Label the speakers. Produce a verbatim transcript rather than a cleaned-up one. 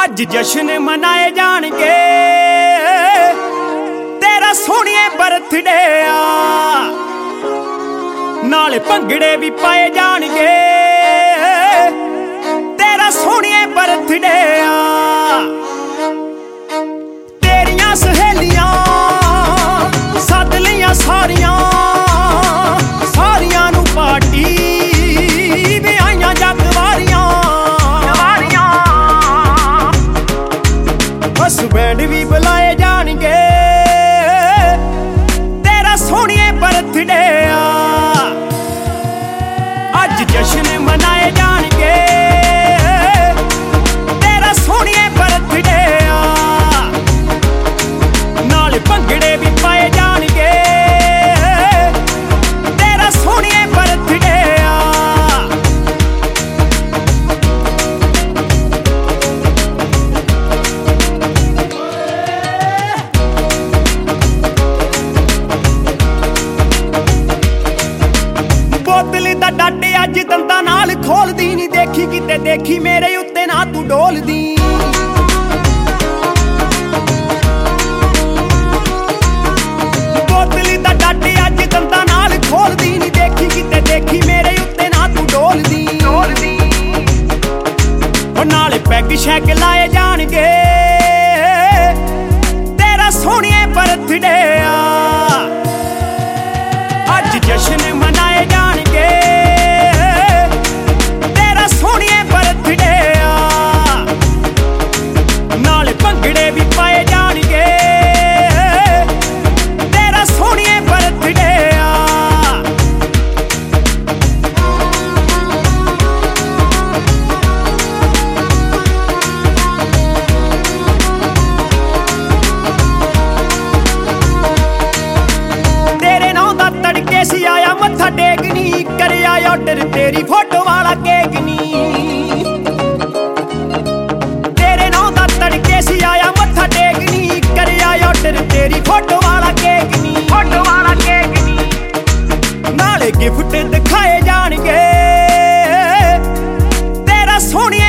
Speaker 1: ਅੱਜ ਜਸ਼ਨ ਮਨਾਏ ਜਾਣਗੇ ਤੇਰਾ ਸੋਹਣੀਏ ਬਰਥਡੇ ਆ ਨਾਲੇ ਭੰਗੜੇ ਵੀ ਪਾਏ ਜਾਣਗੇ ਤੇਰਾ ਸੋਹਣੀਏ ਬਰਥਡੇ ਆ ਤੇਰੀਆਂ ਸਹੇਲੀਆਂ ਸੱਦ ਲਈਆਂ ਸਾਰੀਆਂ ਸਾਰੀਆਂ ਨੂੰ ਪਾਰਟੀ ਵੀ ਆਈਆਂ ਜੱਗ ਵਾਰੀਆਂ ਬਸ ਬੈਂਡ ਵੀ ਬੁਲਾਏ ਜਾਣਗੇ ਤੇਰਾ ਸੋਹਣੀਏ ਬਰਥਡੇ ਆ ਅੱਜ ਜਸ਼ਨ ਮਨਾਏ ਜਾਣਗੇ ਤੇਰਾ ਸੋਹਣੀਏ ਬਰਥਡੇ ਆ ਨਾਲੇ ਭੰਗੜੇ ਵੀ ਪਾਏ ਜਾਣਗੇ ਤੇਰਾ ਸੋਹਣੀਏ ਬਰਥਡੇ ਆ ਬੋਤਲ ਦਾ ਡੱਟ ਅੱਜ ਦੰਦਾਂ ਨਾਲ ਖੋਲਦੀ ਨੀ ਦੇਖੀ ਕਿਤੇ ਦੇਖੀ ਮੇਰੇ ਉੱਤੇ ਨਾ ਤੂੰ ਡੋਲਦੀ ਬੋਤਲ ਦਾ ਡੱਟ ਅੱਜ ਦੰਦਾਂ ਨਾਲ ਖੋਲਦੀ ਨੀ ਦੇਖੀ ਕਿਤੇ ਦੇਖੀ ਮੇਰੇ ਉੱਤੇ ਨਾ ਤੂੰ ਡੋਲਦੀ ਡੋਲਦੀ ਉਹ ਨਾਲੇ ਪੈਗ ਸ਼ੈਗ ਲਾਏ ਜਾਣਗੇ ਤੇਰਾ ਸੋਹਣੀਏ ਬਰਥਡੇ ਆ ਅੱਜ ਜਸ਼ਨ ਮਨਾਏ ਜਾਣਗੇ ਤੇਰਾ ਸੋਹਣੀਏ ਬਰਥਡੇ ਆ ਨਾਲੇ ਭੰਗੜੇ ਵੀ ਪਾਏ ਜਾਣਗੇ ਤੇਰਾ ਸੋਹਣੀਏ ਬਰਥਡੇ ਆ ਤੇਰੇ ਨਾਂ ਦਾ ਤੜਕੇ ਸੀ ਆਇਆ ਮੱਥਾ ਟੇਕਨੀ ਕਰਿਆ ਆਰਡਰ ਤੇਰੀ ਫੋਟੋ ਵਾਲਾ ਕੇਕ ਨੀ ਤੇਰੇ ਨਾਂ ਦਾ ਤੜਕੇ ਸੀ ਆਇਆ ਮੱਥਾ ਟੇਕਨੀ ਕਰਿਆ ਆਰਡਰ ਤੇਰੀ ਫੋਟੋ ਵਾਲਾ ਕੇਕ ਨੀ ਫੋਟੋ ਵਾਲਾ ਕੇਕ ਨੀ ਨਾਲੇ ਗਿਫਟ ਦਿਖਾਏ ਜਾਣਗੇ ਤੇਰਾ ਸੋਹਣੀਏ